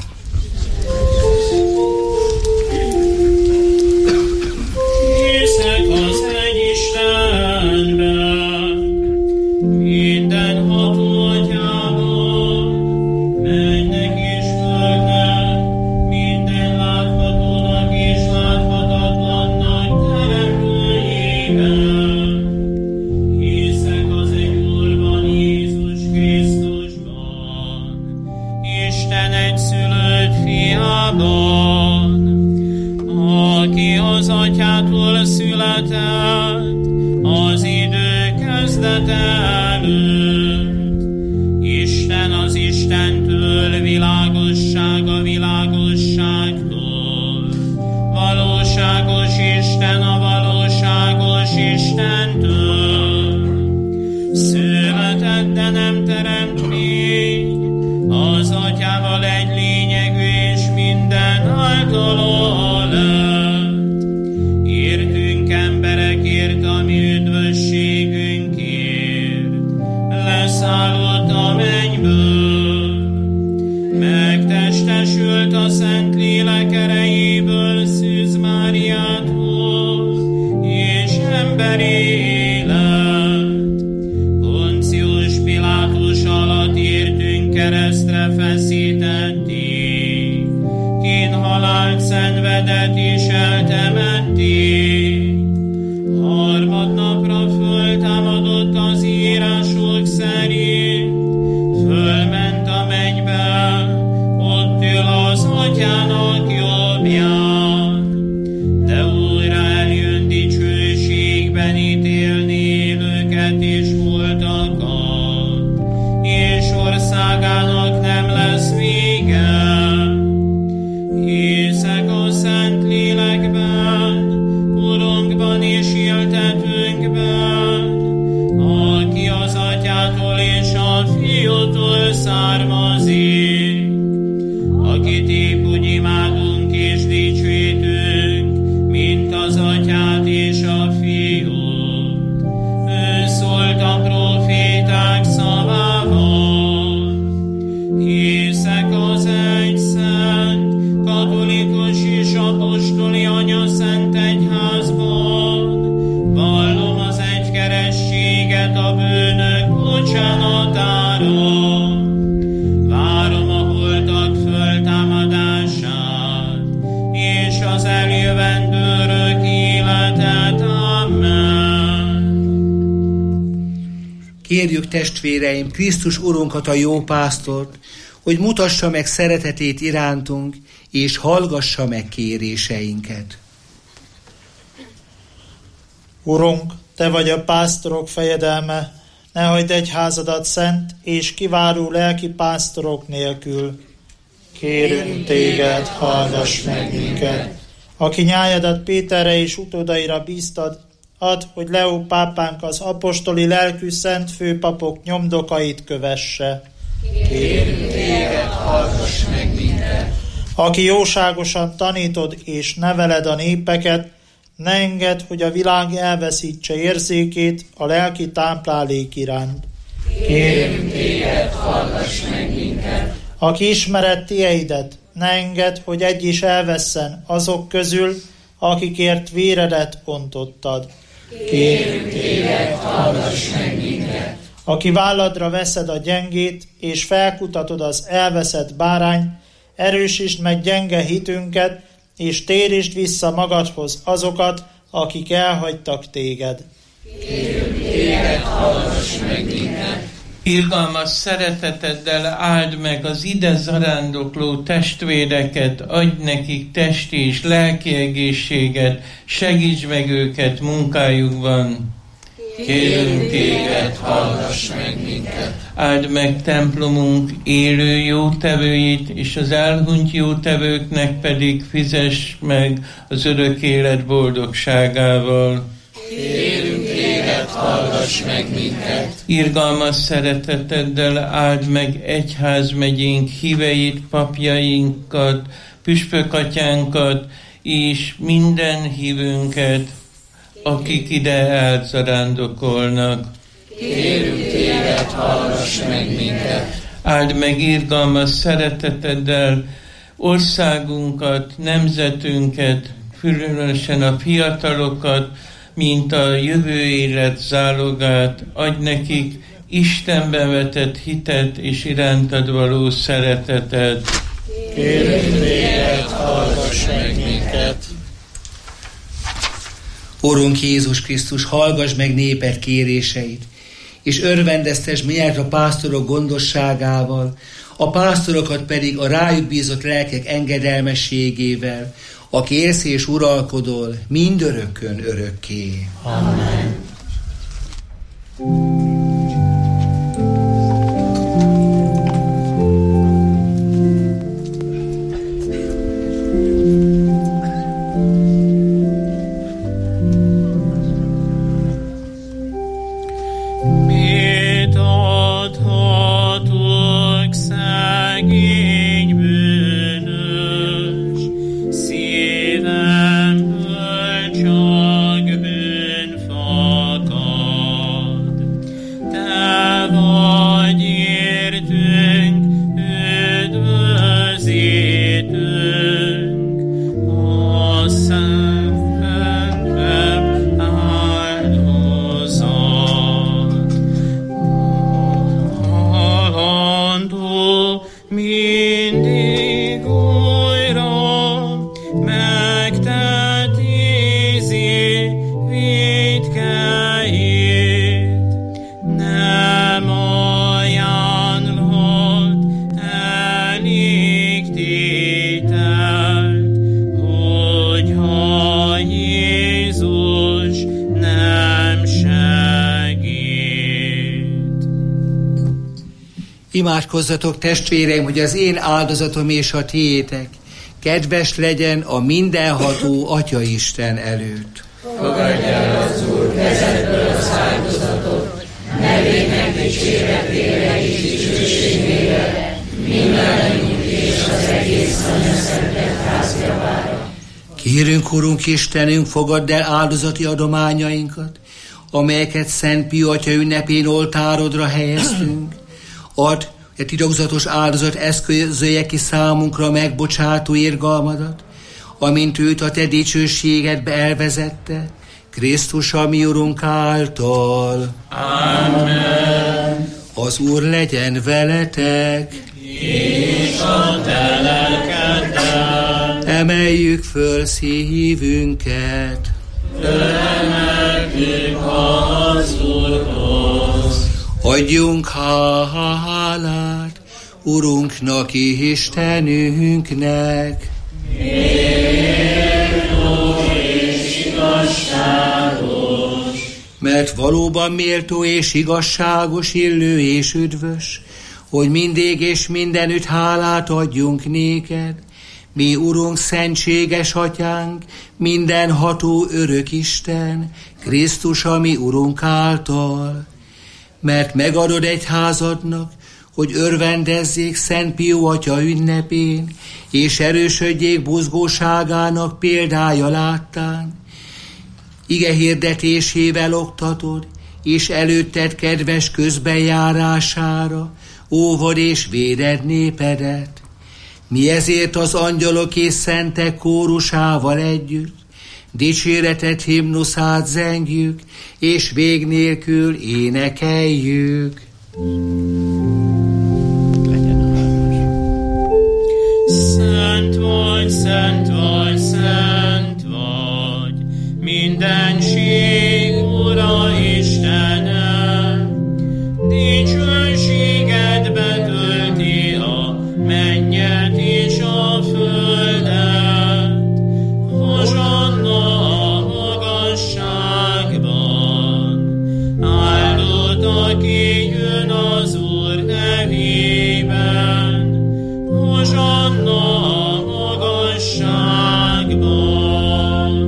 Hiszek az egy Istenben, mindenható Atyában, mennek és földnek, minden láthatónak és láthatatlannak teremtőjében. Hiszek az egy Úrban, Jézus Krisztusban, Isten egyszülött fiában, aki az Atyától született az idő kezdete előtt. Isten az Istentől, világosság a világosságtól. Valóságos Isten a valóságos Istentől. Született, de nem teremtmény, az Atyával egy lényegű és minden általa lett. Értünk emberekért, a mi üdvösségünkért, leszállott a mennyből, megtestesült a Szentlélek erejéből Szűz Máriától, és emberé lett. Poncius Pilátus alatt értünk keresztre feszítették, kínhalált szenvedett és eltemették. Harmadnapra föltámadott az írások szerint, fölment a mennybe, ott ül az Atyának jobbján, de újra eljön dicsőségben ítélni élőket és holtakat, és országának nem lesz vége. Hiszek a Szentlélekben, Urunkban és éltetőnkben, aki az Atyától és a Fiútól származik, akit épp úgy imádunk és dicsőítünk, mint az Atyát és a Fiút. Ő szólt a proféták szavával. Hiszek az egy szent, katolikus és apostoli Anya Szent Egyházban, vallom az egy kerességet a bűnök bocsánatára, várom a holtak föltámadását, és az eljövendő örök életet. Amen. Kérjük, testvéreim, Krisztus Urunkat, a jó pásztort, hogy mutassa meg szeretetét irántunk, és hallgassa meg kéréseinket. Urunk, Te vagy a pásztorok fejedelme, ne hagyd egyházadat szent és kiváló lelki pásztorok nélkül. Kérünk Téged, hallgass meg minket. Aki nyájadat Péterre és utódaira bíztad, add, hogy Leó pápánk az apostoli lelkű szent főpapok nyomdokait kövesse. Kérünk téged, hallgass meg minket! Aki jóságosan tanítod és neveled a népeket, ne engedd, hogy a világ elveszítse érzékét a lelki táplálék iránt. Kérünk téged, hallgass meg minket! Aki ismered tieidet, ne engedd, hogy egy is elvesszen azok közül, akikért véredet ontottad. Kérünk téged, hallgass meg minket! Aki válladra veszed a gyengét, és felkutatod az elveszett bárányt, erősítsd meg gyenge hitünket, és térítsd vissza magadhoz azokat, akik elhagytak téged. Kérünk téged, hallgass meg minket! Irgalmas szereteteddel áld meg az ide zarándokló testvéreket, adj nekik testi és lelki egészséget, segíts meg őket munkájukban. Kérünk téged, hallgass meg minket! Áld meg templomunk élő jótevőit, és az elhunyt jótevőknek pedig fizess meg az örök élet boldogságával. Kérünk téged, hallgass meg minket! Irgalmas szereteteddel áld meg egyházmegyénk híveit, papjainkat, püspökatyánkat, és minden hívünket, akik ide elzarándokolnak. Kérünk téged, hallgass meg minket! Áld meg irgalmas szereteteddel országunkat, nemzetünket, különösen a fiatalokat, mint a jövő élet zálogát, adj nekik Istenbe vetett hitet és irántad való szeretetet. Kérünk téged, hallgass meg minket! Urunk Jézus Krisztus, hallgass meg néped kéréseit, és örvendeztess miért a pásztorok gondosságával, a pásztorokat pedig a rájuk bízott lelkek engedelmességével, aki élsz és uralkodol mindörökkön örökké. Amen. Imádkozzatok, testvéreim, hogy az én áldozatom és a tiétek kedves legyen a mindenható Atyaisten előtt. Fogadj el az Úr kezedből az áldozatot, nevének dicséretére és dicsőségére, mindenünk és az egész anyaszentek házjavára. Kérünk, Urunk Istenünk, fogadd el áldozati adományainkat, amelyeket Szent Pio Atya ünnepén oltárodra helyeztünk. Add, hogy a titokzatos áldozat eszközölje ki számunkra megbocsátó irgalmadat, amint őt a te dicsőségedbe elvezette, Krisztus a mi Urunk által. Amen. Az Úr legyen veletek, és a te lelkeddel. Emeljük föl szívünket, Fölemeljük az Úrhoz. adjunk hálát Urunknak, Istenünknek. Méltó és igazságos. Mert valóban méltó és igazságos, illő és üdvös, hogy mindig és mindenütt hálát adjunk néked, Mi Urunk, szentséges Atyánk, mindenható örök Isten, Krisztus a mi Urunk által, mert megadod egyházadnak, hogy örvendezzék Szent Pió Atya ünnepén, és erősödjék buzgóságának példája láttán. Ige hirdetésével oktatod, és előtted kedves közbenjárására óvod és véded népedet. Mi ezért az angyalok és szentek kórusával együtt dicséretet himnuszát zengjük, és vég nélkül énekeljük. Szent vagy, szent vagy, szent vagy, mindenség Ura Istenem, dicsőséged betölti a mennyet és a földet. Hozsanna a magasságban, áldott, aki jön az Úr nevében. Hozsanna a magasságban.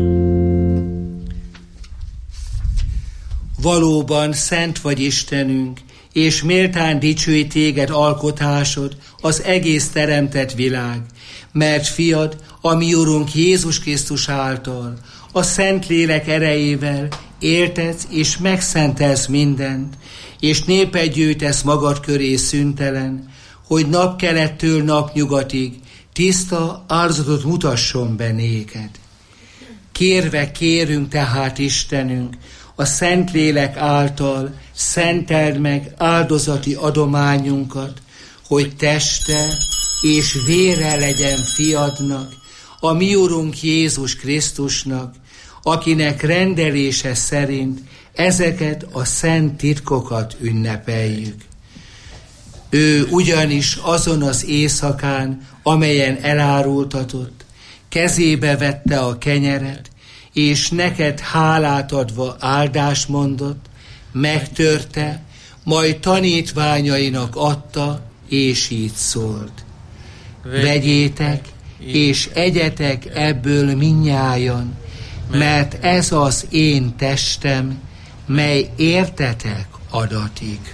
Valóban szent vagy Istenünk, és méltán dicsőít téged alkotásod, az egész teremtett világ, mert fiad, a mi Urunk Jézus Krisztus által, a Szentlélek erejével éltetsz és megszentelsz mindent, és népet gyűjtesz magad köré szüntelen, hogy napkelettől napnyugatig tiszta áldozatot mutasson be néked. Kérve kérünk tehát Istenünk, a Szentlélek által szenteld meg áldozati adományunkat, hogy teste és vére legyen fiadnak, a mi Urunk Jézus Krisztusnak, akinek rendelése szerint ezeket a szent titkokat ünnepeljük. Ő ugyanis azon az éjszakán, amelyen elárultatott, kezébe vette a kenyeret, és neked hálát adva áldást mondott, megtörte, majd tanítványainak adta, és így szólt. Vegyétek, és egyetek ebből mindnyájan, mert ez az én testem, mely értetek adatik.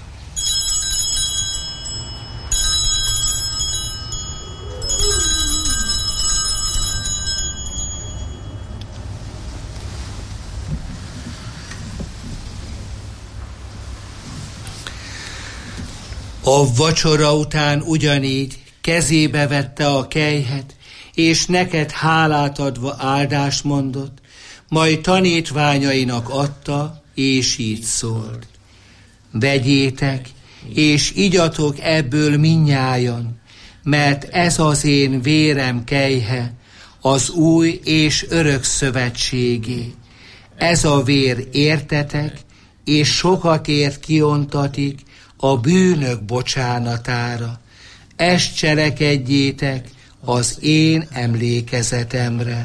A vacsora után ugyanígy kezébe vette a kelyhet, és neked hálát adva áldást mondott, majd tanítványainak adta, és így szólt. Vegyétek, és igyatok ebből mindnyájan, mert ez az én vérem kelyhe, az új és örök szövetségé. Ez a vér értetek, és sokakért kiontatik a bűnök bocsánatára. Ezt cselekedjétek az én emlékezetemre.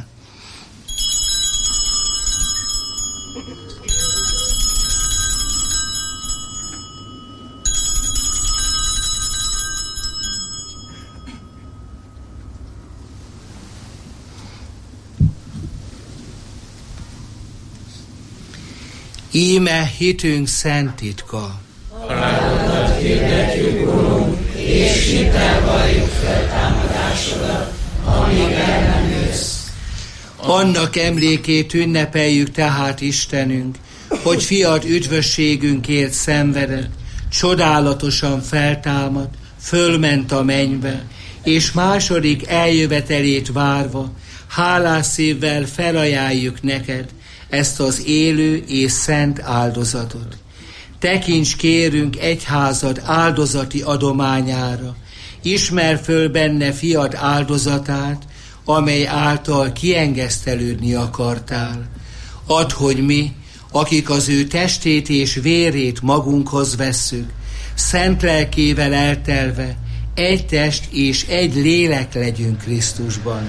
Íme hitünk szent titka. Halálodat hirdetjük, Urunk, és hittel valljuk feltámadásodat, amíg el nem jössz. Annak emlékét ünnepeljük tehát Istenünk, hogy fiad üdvösségünkért szenvedett, csodálatosan feltámad, fölment a mennybe, és második eljövetelét várva, hálás szívvel felajánljuk neked ezt az élő és szent áldozatot. Tekints kérünk egyházad áldozati adományára, ismer föl benne fiad áldozatát, amely által kiengesztelődni akartál. Add, hogy mi, akik az ő testét és vérét magunkhoz vesszük, szent lelkével eltelve, egy test és egy lélek legyünk Krisztusban.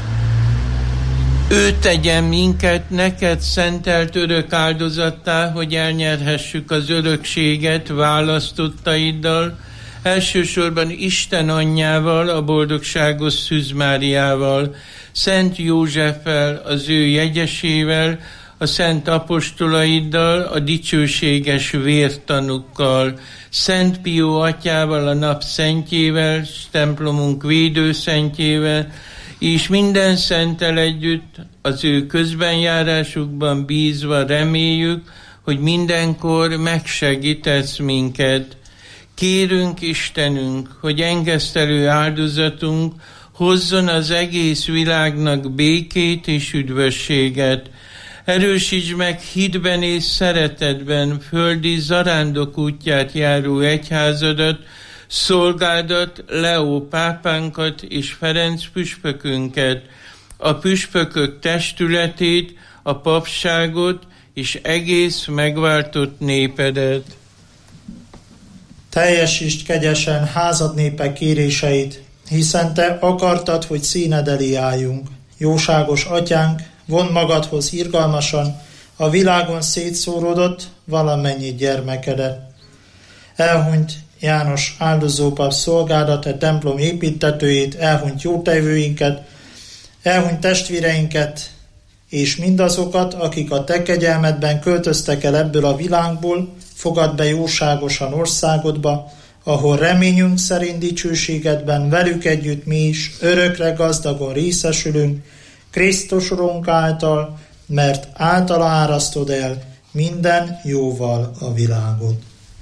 Ő tegyen minket neked szentelt örök áldozattá, hogy elnyerhessük az örökséget választottaiddal, elsősorban Isten anyjával, a boldogságos Szűz Máriával, Szent Józseffel, az ő jegyesével, a szent apostolaiddal, a dicsőséges vértanukkal, Szent Pió atyával, a nap szentjével, templomunk védőszentjével, és minden szenttel együtt az ő közbenjárásukban bízva reméljük, hogy mindenkor megsegítesz minket. Kérünk Istenünk, hogy engesztelő áldozatunk hozzon az egész világnak békét és üdvösséget. Erősíts meg hitben és szeretetben földi zarándok útját járó egyházadat, szolgádat, Leó pápánkat és Ferenc püspökünket, a püspökök testületét, a papságot és egész megváltott népedet. Teljesítsd kegyesen házad népe kéréseit, hiszen te akartad, hogy színed elé álljunk. Jóságos atyánk, vondd magadhoz irgalmasan a világon szétszóródott valamennyi gyermekedet. Elhunyt János áldozópap szolgálat, a templom építetőjét, elhunyt jótevőinket, elhunyt testvéreinket, és mindazokat, akik a te kegyelmedben költöztek el ebből a világból, fogadd be jóságosan országodba, ahol reményünk szerint dicsőségedben velük együtt mi is örökre gazdagon részesülünk, Krisztus Urunk által, mert általa árasztod el minden jóval a világot.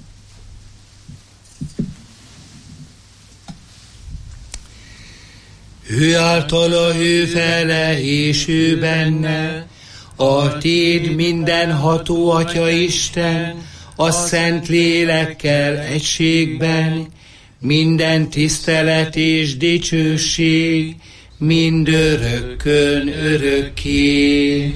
Ő általa, ő vele, és ő benne, a téd mindenható Atya Isten, a Szent Lélekkel egységben, minden tisztelet és dicsőség, mindörökkön örökké.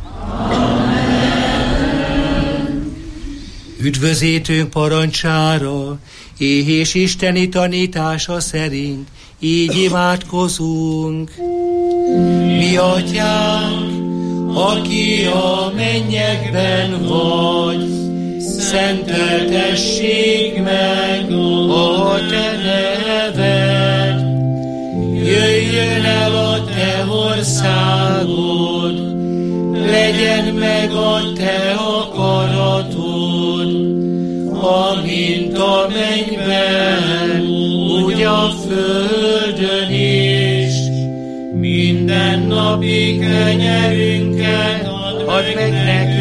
Amen. Üdvözítőnk parancsára, és isteni tanítása szerint így imádkozunk. Mi atyánk, aki a mennyekben vagy, szenteltessék meg a te neved. Jöjjön el a te országod, legyen meg a te akaratod, amint a mennyben, úgy a földön is. Minden napi kenyerünket add meg nekünk